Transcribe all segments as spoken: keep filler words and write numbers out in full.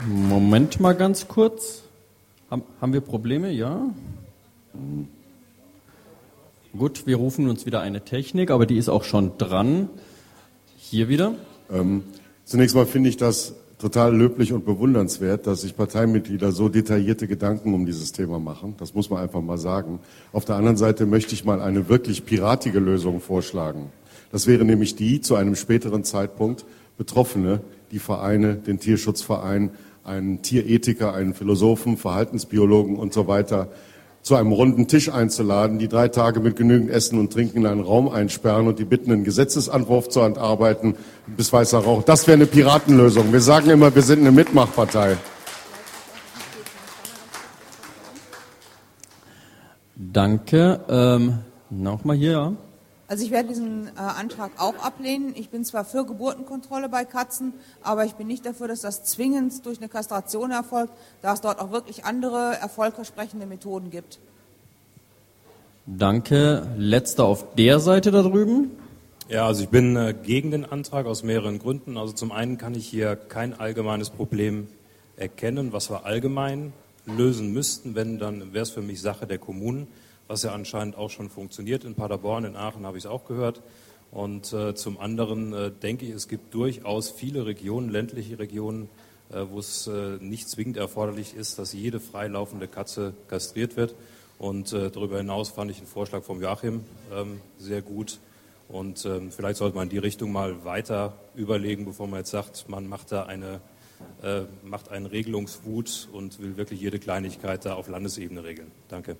Moment mal ganz kurz. Haben, haben wir Probleme? Ja. Gut, wir rufen uns wieder eine Technik, aber die ist auch schon dran. Hier wieder. Ähm, zunächst mal finde ich das total löblich und bewundernswert, dass sich Parteimitglieder so detaillierte Gedanken um dieses Thema machen. Das muss man einfach mal sagen. Auf der anderen Seite möchte ich mal eine wirklich piratige Lösung vorschlagen. Das wäre nämlich die, zu einem späteren Zeitpunkt Betroffene, die Vereine, den Tierschutzverein, einen Tierethiker, einen Philosophen, Verhaltensbiologen und so weiter zu einem runden Tisch einzuladen, die drei Tage mit genügend Essen und Trinken in einen Raum einsperren und die bitten, einen Gesetzesentwurf zu entarbeiten, bis weißer Rauch. Das wäre eine Piratenlösung. Wir sagen immer, wir sind eine Mitmachpartei. Danke. Ähm, Nochmal hier, ja. Also ich werde diesen äh, Antrag auch ablehnen. Ich bin zwar für Geburtenkontrolle bei Katzen, aber ich bin nicht dafür, dass das zwingend durch eine Kastration erfolgt, da es dort auch wirklich andere erfolgversprechende Methoden gibt. Danke. Letzter auf der Seite da drüben. Ja, also ich bin äh, gegen den Antrag aus mehreren Gründen. Also zum einen kann ich hier kein allgemeines Problem erkennen, was wir allgemein lösen müssten. Wenn, dann wäre es für mich Sache der Kommunen, was ja anscheinend auch schon funktioniert. In Paderborn, in Aachen habe ich es auch gehört. Und äh, zum anderen äh, denke ich, es gibt durchaus viele Regionen, ländliche Regionen, äh, wo es äh, nicht zwingend erforderlich ist, dass jede freilaufende Katze kastriert wird. Und äh, darüber hinaus fand ich den Vorschlag vom Joachim ähm, sehr gut. Und ähm, vielleicht sollte man in die Richtung mal weiter überlegen, bevor man jetzt sagt, man macht da eine, äh, macht einen Regelungswut und will wirklich jede Kleinigkeit da auf Landesebene regeln. Danke.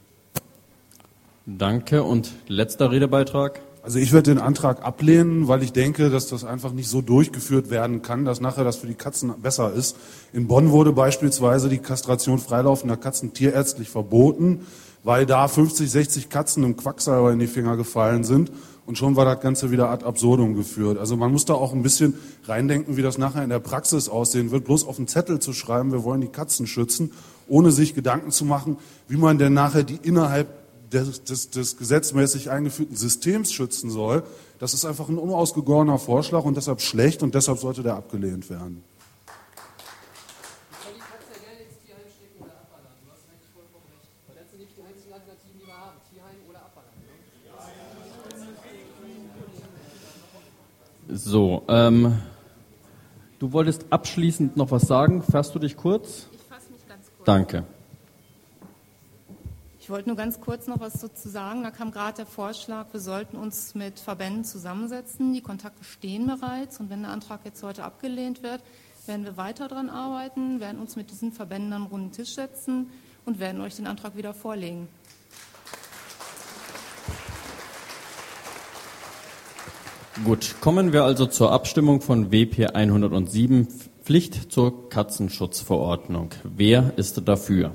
Danke. Und letzter Redebeitrag. Also ich würde den Antrag ablehnen, weil ich denke, dass das einfach nicht so durchgeführt werden kann, dass nachher das für die Katzen besser ist. In Bonn wurde beispielsweise die Kastration freilaufender Katzen tierärztlich verboten, weil da fünfzig, sechzig Katzen im Quacksalber in die Finger gefallen sind und schon war das Ganze wieder ad absurdum geführt. Also man muss da auch ein bisschen reindenken, wie das nachher in der Praxis aussehen wird. Bloß auf den Zettel zu schreiben, wir wollen die Katzen schützen, ohne sich Gedanken zu machen, wie man denn nachher die innerhalb Des, des, des gesetzmäßig eingeführten Systems schützen soll, das ist einfach ein unausgegorener Vorschlag und deshalb schlecht und deshalb sollte der abgelehnt werden. Soll die Katze ja gerne ins Tierheim stecken oder abballern? Du hast eigentlich vollkommen recht. Weil das sind nicht die einzigen Alternativen, die wir haben. Tierheim oder abballern. Ne? So, ähm, du wolltest abschließend noch was sagen. Fasst du dich kurz? Ich fasse mich ganz kurz. Danke. Ich wollte nur ganz kurz noch was dazu sagen. Da kam gerade der Vorschlag, wir sollten uns mit Verbänden zusammensetzen. Die Kontakte stehen bereits. Und wenn der Antrag jetzt heute abgelehnt wird, werden wir weiter daran arbeiten, werden uns mit diesen Verbänden an einen runden Tisch setzen und werden euch den Antrag wieder vorlegen. Gut, kommen wir also zur Abstimmung von W P hundertsieben, Pflicht zur Katzenschutzverordnung. Wer ist dafür?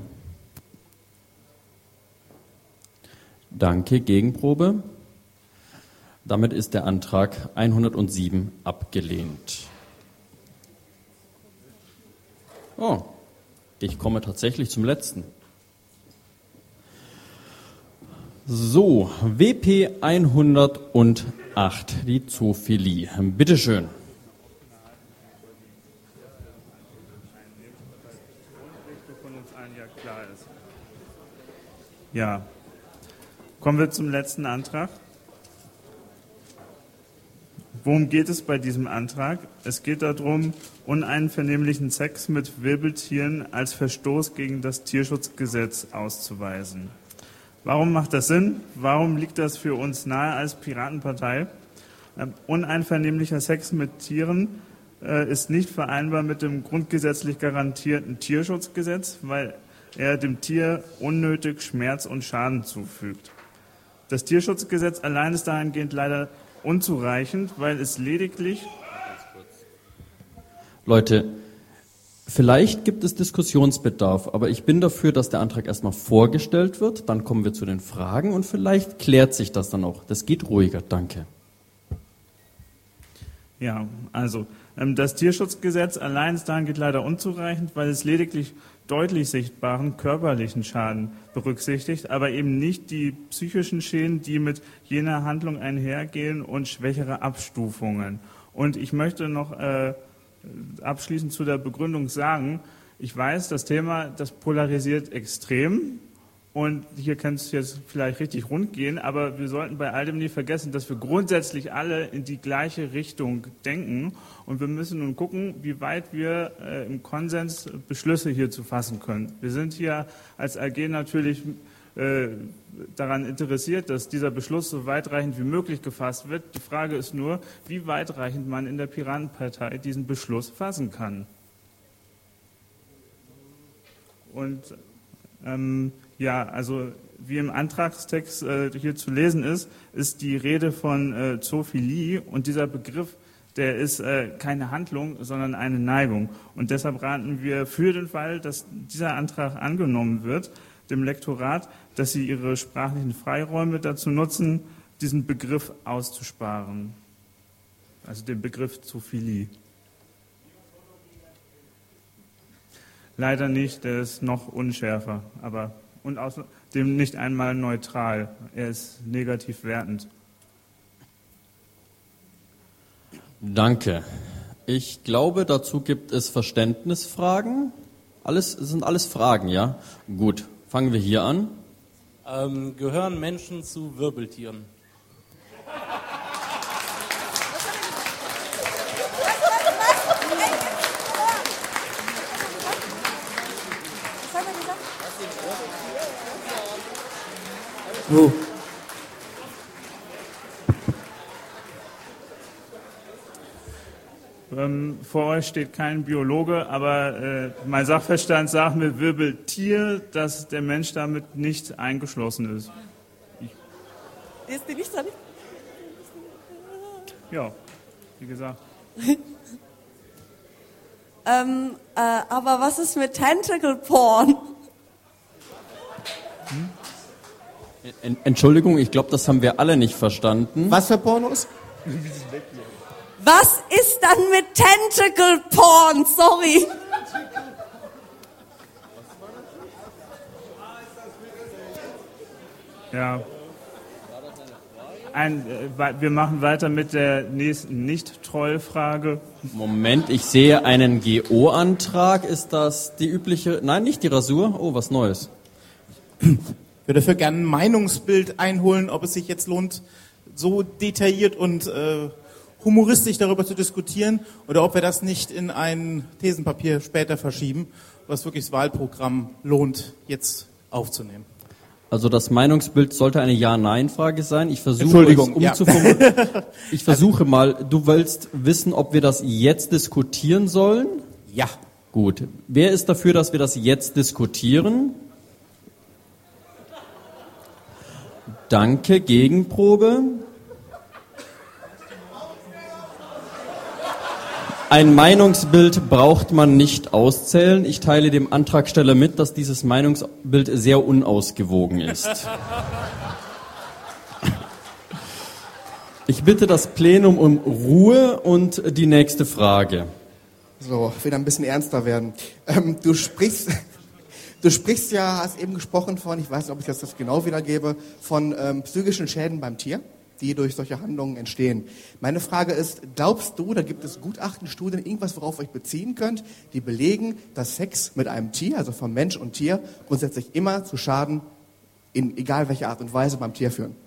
Danke. Gegenprobe. Damit ist der Antrag hundertsieben abgelehnt. Oh, ich komme tatsächlich zum letzten. So, W P hundertacht, die Zoophilie. Bitte schön. Ja. Kommen wir zum letzten Antrag. Worum geht es bei diesem Antrag? Es geht darum, uneinvernehmlichen Sex mit Wirbeltieren als Verstoß gegen das Tierschutzgesetz auszuweisen. Warum macht das Sinn? Warum liegt das für uns nahe als Piratenpartei? Ähm, uneinvernehmlicher Sex mit Tieren äh, ist nicht vereinbar mit dem grundgesetzlich garantierten Tierschutzgesetz, weil er dem Tier unnötig Schmerz und Schaden zufügt. Das Tierschutzgesetz allein ist dahingehend leider unzureichend, weil es lediglich... Leute, vielleicht gibt es Diskussionsbedarf, aber ich bin dafür, dass der Antrag erstmal vorgestellt wird, dann kommen wir zu den Fragen und vielleicht klärt sich das dann auch. Das geht ruhiger, danke. Ja, also das Tierschutzgesetz allein ist dahingehend leider unzureichend, weil es lediglich deutlich sichtbaren körperlichen Schaden berücksichtigt, aber eben nicht die psychischen Schäden, die mit jener Handlung einhergehen und schwächere Abstufungen. Und ich möchte noch äh, abschließend zu der Begründung sagen, ich weiß, das Thema, das polarisiert extrem. Und hier kann es jetzt vielleicht richtig rund gehen, aber wir sollten bei all dem nie vergessen, dass wir grundsätzlich alle in die gleiche Richtung denken. Und wir müssen nun gucken, wie weit wir äh, im Konsens Beschlüsse hier zu fassen können. Wir sind hier als A G natürlich äh, daran interessiert, dass dieser Beschluss so weitreichend wie möglich gefasst wird. Die Frage ist nur, wie weitreichend man in der Piratenpartei diesen Beschluss fassen kann. Und ähm, ja, also wie im Antragstext äh, hier zu lesen ist, ist die Rede von äh, Zoophilie und dieser Begriff, der ist äh, keine Handlung, sondern eine Neigung. Und deshalb raten wir für den Fall, dass dieser Antrag angenommen wird, dem Lektorat, dass sie ihre sprachlichen Freiräume dazu nutzen, diesen Begriff auszusparen. Also den Begriff Zoophilie. Leider nicht, der ist noch unschärfer, aber und außerdem nicht einmal neutral. Er ist negativ wertend. Danke. Ich glaube, dazu gibt es Verständnisfragen. Alles sind alles Fragen, ja? Gut, fangen wir hier an. Ähm, gehören Menschen zu Wirbeltieren? Wo? Ähm, vor euch steht kein Biologe, aber äh, mein Sachverstand sagt mir Wirbeltier, dass der Mensch damit nicht eingeschlossen ist. Ich Ist die nicht dran? Ja, wie gesagt. ähm, äh, aber was ist mit Tentacle Porn? Hm? Entschuldigung, ich glaube, das haben wir alle nicht verstanden. Was für Pornos? Was ist dann mit Tentacle Porn? Sorry. Ja. Ein, äh, wir machen weiter mit der nächsten Nicht-Troll-Frage. Moment, ich sehe einen G O-Antrag. Ist das die übliche... Nein, nicht die Rasur. Oh, was Neues. Ich würde dafür gerne ein Meinungsbild einholen, ob es sich jetzt lohnt, so detailliert und äh, humoristisch darüber zu diskutieren oder ob wir das nicht in ein Thesenpapier später verschieben, was wirklich das Wahlprogramm lohnt, jetzt aufzunehmen. Also das Meinungsbild sollte eine Ja-Nein-Frage sein. Ich versuche Entschuldigung, es umzuformulieren. Ja. Ich versuche mal, du willst wissen, ob wir das jetzt diskutieren sollen? Ja. Gut. Wer ist dafür, dass wir das jetzt diskutieren? Danke. Gegenprobe. Ein Meinungsbild braucht man nicht auszählen. Ich teile dem Antragsteller mit, dass dieses Meinungsbild sehr unausgewogen ist. Ich bitte das Plenum um Ruhe und die nächste Frage. So, wieder ein bisschen ernster werden. Ähm, du sprichst... Du sprichst ja, hast eben gesprochen von, ich weiß nicht, ob ich das genau wiedergebe, von ähm, psychischen Schäden beim Tier, die durch solche Handlungen entstehen. Meine Frage ist, glaubst du, da gibt es Gutachten, Studien, irgendwas, worauf ihr euch beziehen könnt, die belegen, dass Sex mit einem Tier, also von Mensch und Tier, grundsätzlich immer zu Schaden, in egal welcher Art und Weise, beim Tier führen?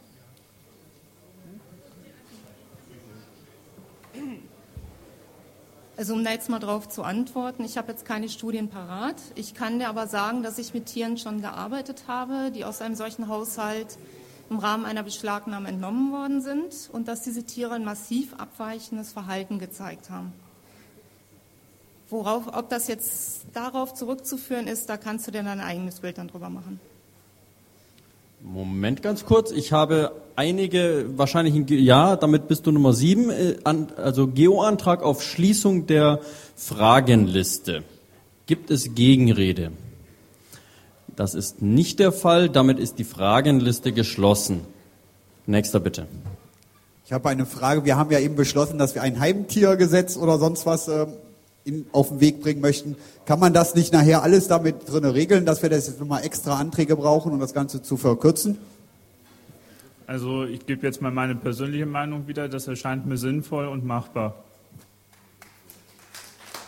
Also um da jetzt mal drauf zu antworten, ich habe jetzt keine Studien parat. Ich kann dir aber sagen, dass ich mit Tieren schon gearbeitet habe, die aus einem solchen Haushalt im Rahmen einer Beschlagnahme entnommen worden sind und dass diese Tiere ein massiv abweichendes Verhalten gezeigt haben. Worauf, ob das jetzt darauf zurückzuführen ist, da kannst du dir dein eigenes Bild dann drüber machen. Moment, ganz kurz. Ich habe einige, wahrscheinlich ein, ja, damit bist du Nummer sieben, also G O-Antrag auf Schließung der Fragenliste. Gibt es Gegenrede? Das ist nicht der Fall, damit ist die Fragenliste geschlossen. Nächster bitte. Ich habe eine Frage. Wir haben ja eben beschlossen, dass wir ein Heimtiergesetz oder sonst was äh, in, auf den Weg bringen möchten. Kann man das nicht nachher alles damit drin regeln, dass wir das jetzt nochmal extra Anträge brauchen, um das Ganze zu verkürzen? Also ich gebe jetzt mal meine persönliche Meinung wieder. Das erscheint mir sinnvoll und machbar.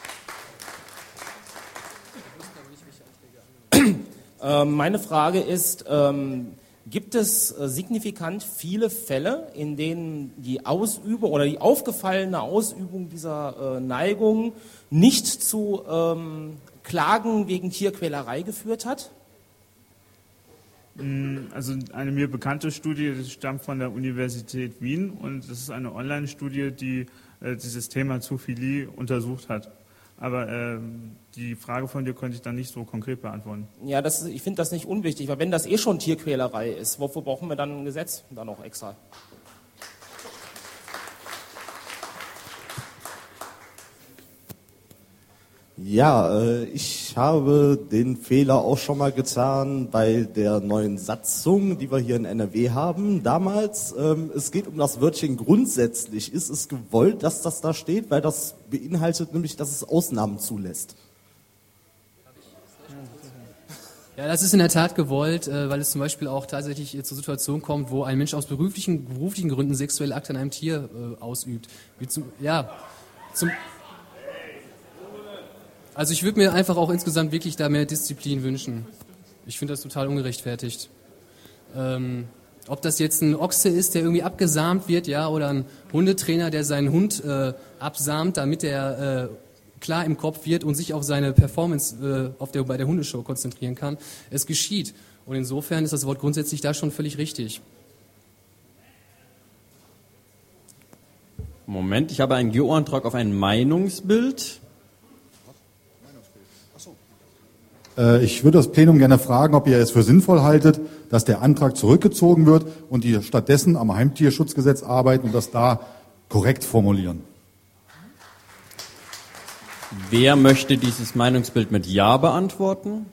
Ähm, meine Frage ist, ähm, gibt es äh, signifikant viele Fälle, in denen die Ausübung oder die aufgefallene Ausübung dieser äh, Neigung nicht zu ähm, Klagen wegen Tierquälerei geführt hat? Also eine mir bekannte Studie, das stammt von der Universität Wien und das ist eine Online-Studie, die äh, dieses Thema Zoophilie untersucht hat. Aber äh, die Frage von dir konnte ich dann nicht so konkret beantworten. Ja, das ist, ich finde das nicht unwichtig, weil wenn das eh schon Tierquälerei ist, wofür brauchen wir dann ein Gesetz dann noch extra? Ja, äh, ich habe den Fehler auch schon mal getan bei der neuen Satzung, die wir hier in N R W haben. Damals, ähm, es geht um das Wörtchen grundsätzlich. Ist es gewollt, dass das da steht? Weil das beinhaltet nämlich, dass es Ausnahmen zulässt. Ja, das ist in der Tat gewollt, äh, weil es zum Beispiel auch tatsächlich äh, zur Situation kommt, wo ein Mensch aus beruflichen, beruflichen Gründen sexuelle Akte an einem Tier äh, ausübt. Wie zum, ja, zum... Also ich würde mir einfach auch insgesamt wirklich da mehr Disziplin wünschen. Ich finde das total ungerechtfertigt. Ähm, ob das jetzt ein Ochse ist, der irgendwie abgesamt wird, ja, oder ein Hundetrainer, der seinen Hund äh, absamt, damit er äh, klar im Kopf wird und sich auf seine Performance äh, auf der, bei der Hundeshow konzentrieren kann. Es geschieht. Und insofern ist das Wort grundsätzlich da schon völlig richtig. Moment, ich habe einen G O-Antrag auf ein Meinungsbild. Ich würde das Plenum gerne fragen, ob ihr es für sinnvoll haltet, dass der Antrag zurückgezogen wird und die stattdessen am Heimtierschutzgesetz arbeiten und das da korrekt formulieren. Wer möchte dieses Meinungsbild mit Ja beantworten?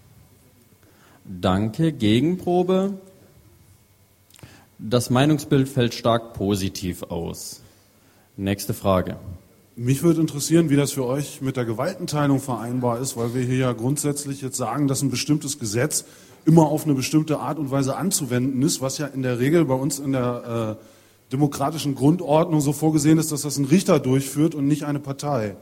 Danke. Gegenprobe? Das Meinungsbild fällt stark positiv aus. Nächste Frage. Mich würde interessieren, wie das für euch mit der Gewaltenteilung vereinbar ist, weil wir hier ja grundsätzlich jetzt sagen, dass ein bestimmtes Gesetz immer auf eine bestimmte Art und Weise anzuwenden ist, was ja in der Regel bei uns in der äh, demokratischen Grundordnung so vorgesehen ist, dass das ein Richter durchführt und nicht eine Partei.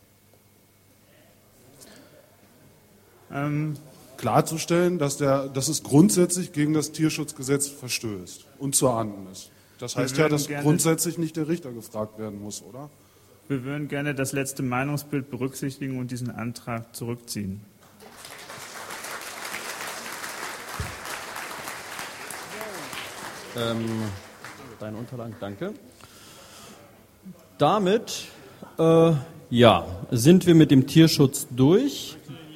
Ähm, Klarzustellen, dass, der, dass es grundsätzlich gegen das Tierschutzgesetz verstößt und zu ahnden ist. Das heißt ja, dass grundsätzlich nicht der Richter gefragt werden muss, oder? Wir würden gerne das letzte Meinungsbild berücksichtigen und diesen Antrag zurückziehen. Ähm, deine Unterlagen, danke. Damit, äh, ja, sind wir mit dem Tierschutz durch.